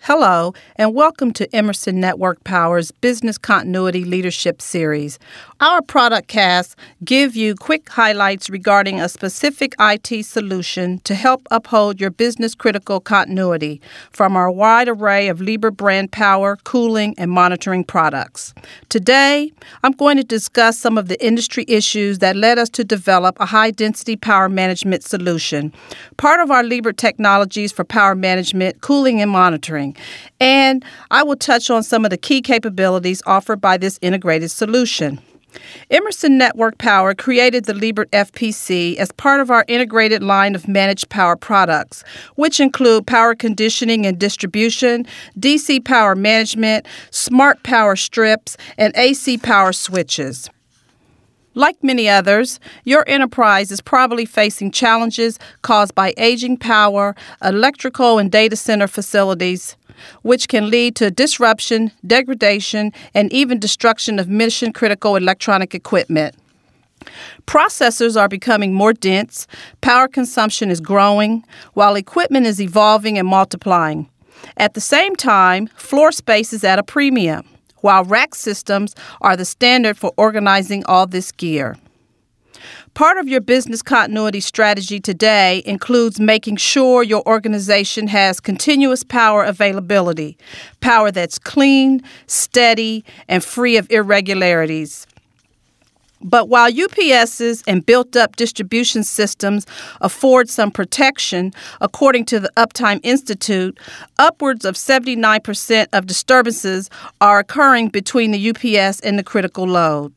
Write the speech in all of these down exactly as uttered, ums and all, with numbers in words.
Hello, and welcome to Emerson Network Power's Business Continuity Leadership Series. Our product casts give you quick highlights regarding a specific I T solution to help uphold your business-critical continuity from our wide array of Liebert brand power, cooling, and monitoring products. Today, I'm going to discuss some of the industry issues that led us to develop a high-density power management solution, part of our Liebert technologies for power management, cooling, and monitoring. And I will touch on some of the key capabilities offered by this integrated solution. Emerson Network Power created the Liebert F P C as part of our integrated line of managed power products, which include power conditioning and distribution, D C power management, smart power strips, and A C power switches. Like many others, your enterprise is probably facing challenges caused by aging power, electrical and data center facilities, which can lead to disruption, degradation, and even destruction of mission-critical electronic equipment. Processors are becoming more dense, power consumption is growing, while equipment is evolving and multiplying. At the same time, floor space is at a premium, while rack systems are the standard for organizing all this gear. Part of your business continuity strategy today includes making sure your organization has continuous power availability, power that's clean, steady, and free of irregularities. But while U P Ss and built-up distribution systems afford some protection, according to the Uptime Institute, upwards of seventy-nine percent of disturbances are occurring between the U P S and the critical load.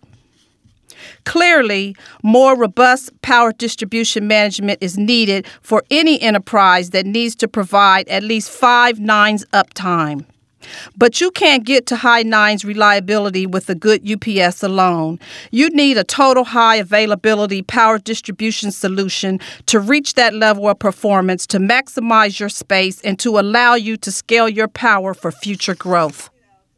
Clearly, more robust power distribution management is needed for any enterprise that needs to provide at least five nines uptime. But you can't get to high nines reliability with a good U P S alone. You need a total high availability power distribution solution to reach that level of performance, to maximize your space, and to allow you to scale your power for future growth.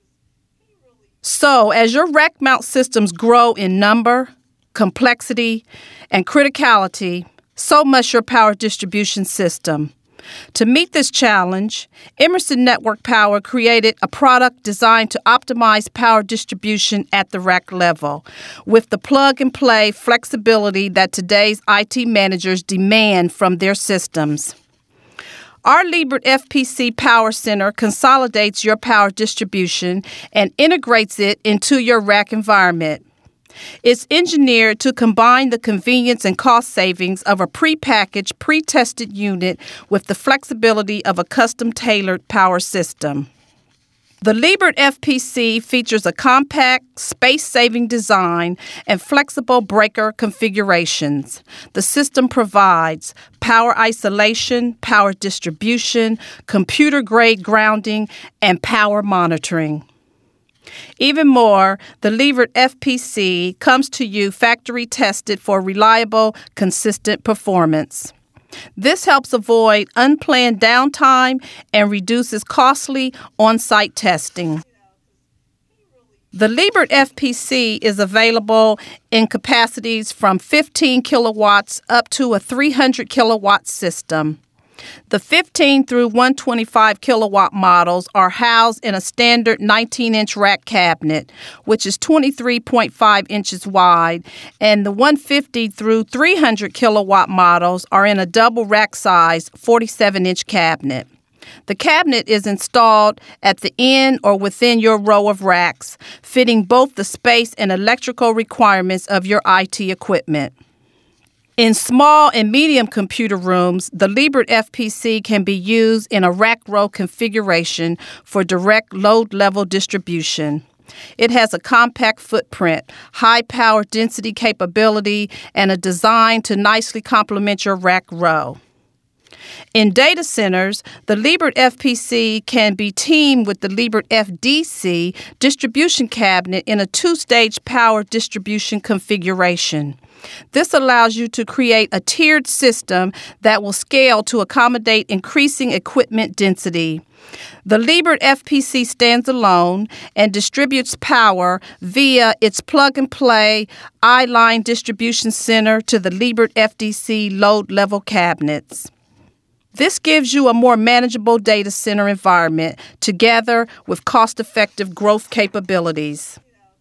So, as your rack mount systems grow in number, complexity, and criticality, so must your power distribution system. To meet this challenge, Emerson Network Power created a product designed to optimize power distribution at the rack level, with the plug-and-play flexibility that today's I T managers demand from their systems. Our Liebert F P C Power Center consolidates your power distribution and integrates it into your rack environment. It's engineered to combine the convenience and cost savings of a prepackaged, pre-tested unit with the flexibility of a custom-tailored power system. The Liebert F P C features a compact, space-saving design and flexible breaker configurations. The system provides power isolation, power distribution, computer-grade grounding, and power monitoring. Even more, the Liebert F P C comes to you factory-tested for reliable, consistent performance. This helps avoid unplanned downtime and reduces costly on-site testing. The Liebert F P C is available in capacities from fifteen kilowatts up to a three hundred kilowatt system. The fifteen through one hundred twenty-five kilowatt models are housed in a standard nineteen inch rack cabinet, which is twenty-three point five inches wide, and the one hundred fifty through three hundred kilowatt models are in a double rack size forty-seven inch cabinet. The cabinet is installed at the end or within your row of racks, fitting both the space and electrical requirements of your I T equipment. In small and medium computer rooms, the Liebert F P C can be used in a rack row configuration for direct load level distribution. It has a compact footprint, high power density capability, and a design to nicely complement your rack row. In data centers, the Liebert F P C can be teamed with the Liebert F D C distribution cabinet in a two-stage power distribution configuration. This allows you to create a tiered system that will scale to accommodate increasing equipment density. The Liebert F P C stands alone and distributes power via its plug-and-play I-line distribution center to the Liebert F D C load-level cabinets. This gives you a more manageable data center environment together with cost-effective growth capabilities.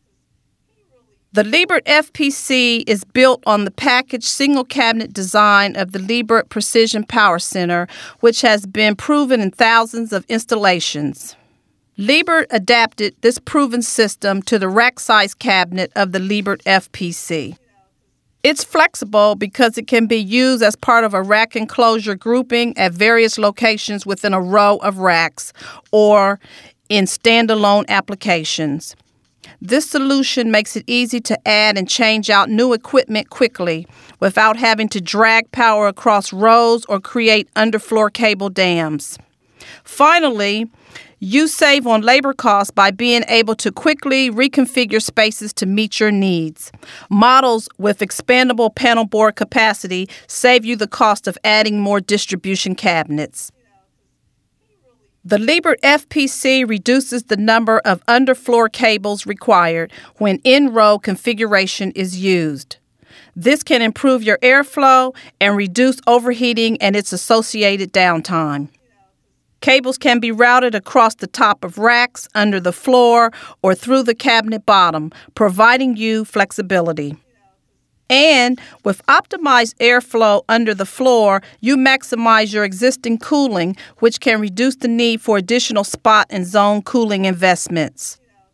The Liebert F P C is built on the packaged single-cabinet design of the Liebert Precision Power Center, which has been proven in thousands of installations. Liebert adapted this proven system to the rack-size cabinet of the Liebert F P C. It's flexible because it can be used as part of a rack enclosure grouping at various locations within a row of racks or in standalone applications. This solution makes it easy to add and change out new equipment quickly without having to drag power across rows or create underfloor cable dams. Finally, you save on labor costs by being able to quickly reconfigure spaces to meet your needs. Models with expandable panel board capacity save you the cost of adding more distribution cabinets. The Liebert F P C reduces the number of underfloor cables required when in-row configuration is used. This can improve your airflow and reduce overheating and its associated downtime. Cables can be routed across the top of racks, under the floor, or through the cabinet bottom, providing you flexibility. And with optimized airflow under the floor, you maximize your existing cooling, which can reduce the need for additional spot and zone cooling investments.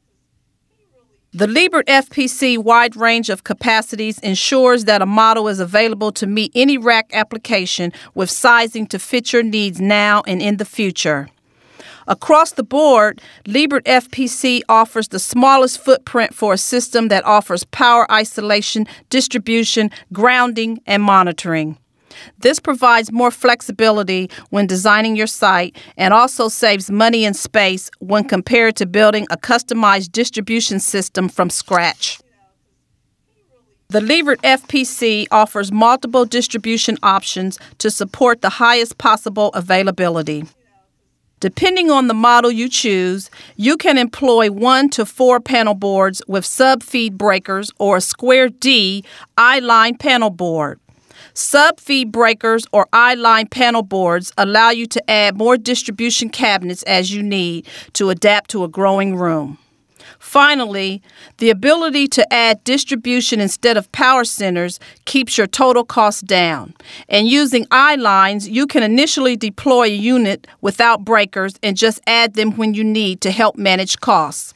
The Liebert F P C wide range of capacities ensures that a model is available to meet any rack application with sizing to fit your needs now and in the future. Across the board, Liebert F P C offers the smallest footprint for a system that offers power isolation, distribution, grounding, and monitoring. This provides more flexibility when designing your site and also saves money and space when compared to building a customized distribution system from scratch. The Liebert F P C offers multiple distribution options to support the highest possible availability. Depending on the model you choose, you can employ one to four panel boards with sub-feed breakers or a square D I-line panel board. Sub-feed breakers or I-line panel boards allow you to add more distribution cabinets as you need to adapt to a growing room. Finally, the ability to add distribution instead of power centers keeps your total cost down. And using I-lines, you can initially deploy a unit without breakers and just add them when you need to help manage costs.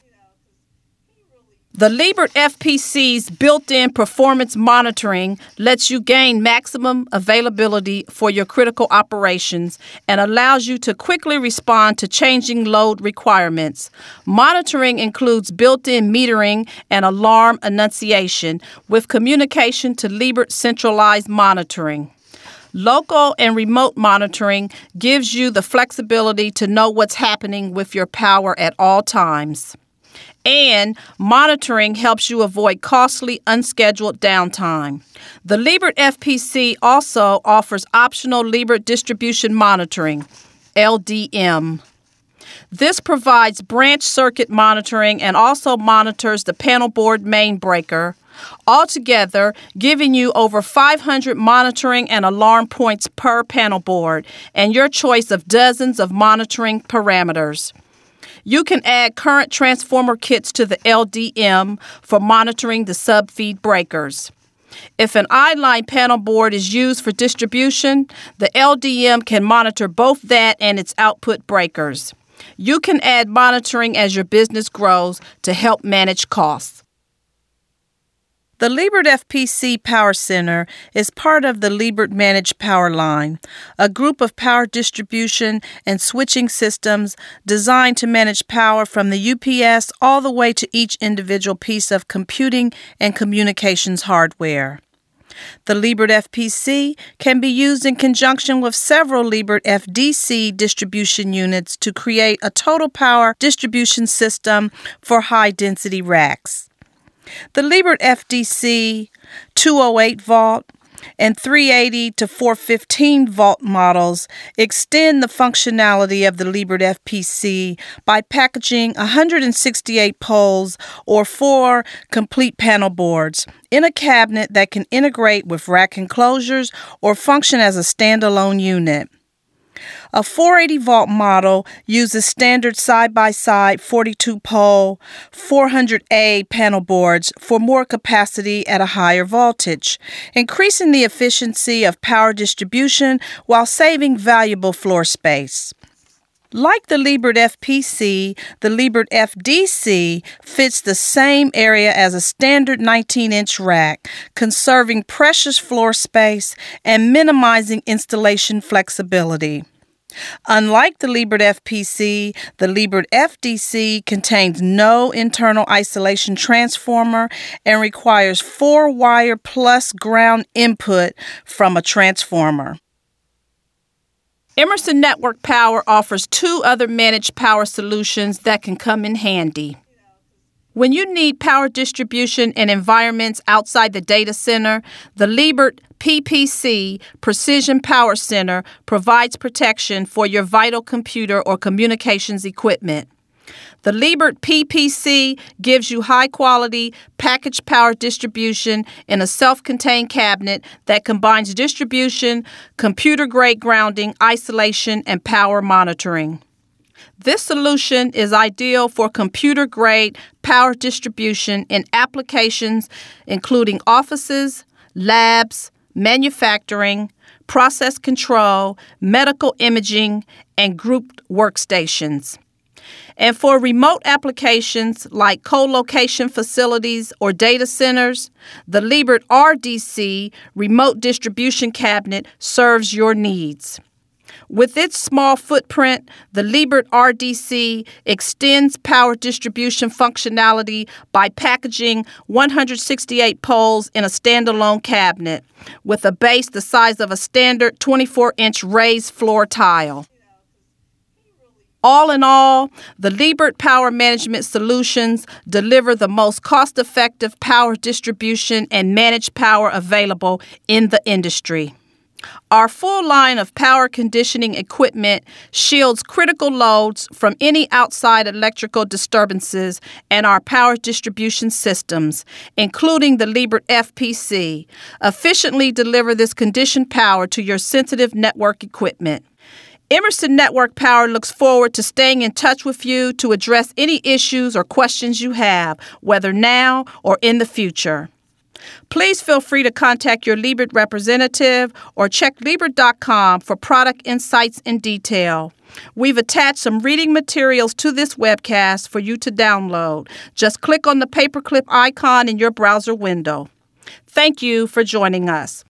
The Liebert F P C's built-in performance monitoring lets you gain maximum availability for your critical operations and allows you to quickly respond to changing load requirements. Monitoring includes built-in metering and alarm annunciation with communication to Liebert centralized monitoring. Local and remote monitoring gives you the flexibility to know what's happening with your power at all times. And monitoring helps you avoid costly, unscheduled downtime. The Liebert F P C also offers optional Liebert distribution monitoring, L D M. This provides branch circuit monitoring and also monitors the panel board main breaker, altogether giving you over five hundred monitoring and alarm points per panel board and your choice of dozens of monitoring parameters. You can add current transformer kits to the L D M for monitoring the sub-feed breakers. If an I-line panel board is used for distribution, the L D M can monitor both that and its output breakers. You can add monitoring as your business grows to help manage costs. The Liebert F P C Power Center is part of the Liebert Managed Power Line, a group of power distribution and switching systems designed to manage power from the U P S all the way to each individual piece of computing and communications hardware. The Liebert F P C can be used in conjunction with several Liebert F D C distribution units to create a total power distribution system for high-density racks. The Liebert F D C two oh eight volt and three eighty to four fifteen volt models extend the functionality of the Liebert F P C by packaging one hundred sixty-eight poles or four complete panel boards in a cabinet that can integrate with rack enclosures or function as a standalone unit. A four eighty volt model uses standard side-by-side forty-two pole four hundred A panel boards for more capacity at a higher voltage, increasing the efficiency of power distribution while saving valuable floor space. Like the Liebert F P C, the Liebert F D C fits the same area as a standard nineteen inch rack, conserving precious floor space and minimizing installation flexibility. Unlike the Liebert F P C, the Liebert F D C contains no internal isolation transformer and requires four wire plus ground input from a transformer. Emerson Network Power offers two other managed power solutions that can come in handy. When you need power distribution in environments outside the data center, the Liebert P P C Precision Power Center provides protection for your vital computer or communications equipment. The Liebert P P C gives you high-quality packaged power distribution in a self-contained cabinet that combines distribution, computer-grade grounding, isolation, and power monitoring. This solution is ideal for computer-grade power distribution in applications including offices, labs, manufacturing, process control, medical imaging, and grouped workstations. And for remote applications like co-location facilities or data centers, the Liebert R D C remote distribution cabinet serves your needs. With its small footprint, the Liebert R D C extends power distribution functionality by packaging one hundred sixty-eight poles in a standalone cabinet with a base the size of a standard twenty-four inch raised floor tile. All in all, the Liebert Power Management Solutions deliver the most cost-effective power distribution and managed power available in the industry. Our full line of power conditioning equipment shields critical loads from any outside electrical disturbances, and our power distribution systems, including the Liebert F P C, efficiently deliver this conditioned power to your sensitive network equipment. Emerson Network Power looks forward to staying in touch with you to address any issues or questions you have, whether now or in the future. Please feel free to contact your Liebert representative or check Liebert dot com for product insights in detail. We've attached some reading materials to this webcast for you to download. Just click on the paperclip icon in your browser window. Thank you for joining us.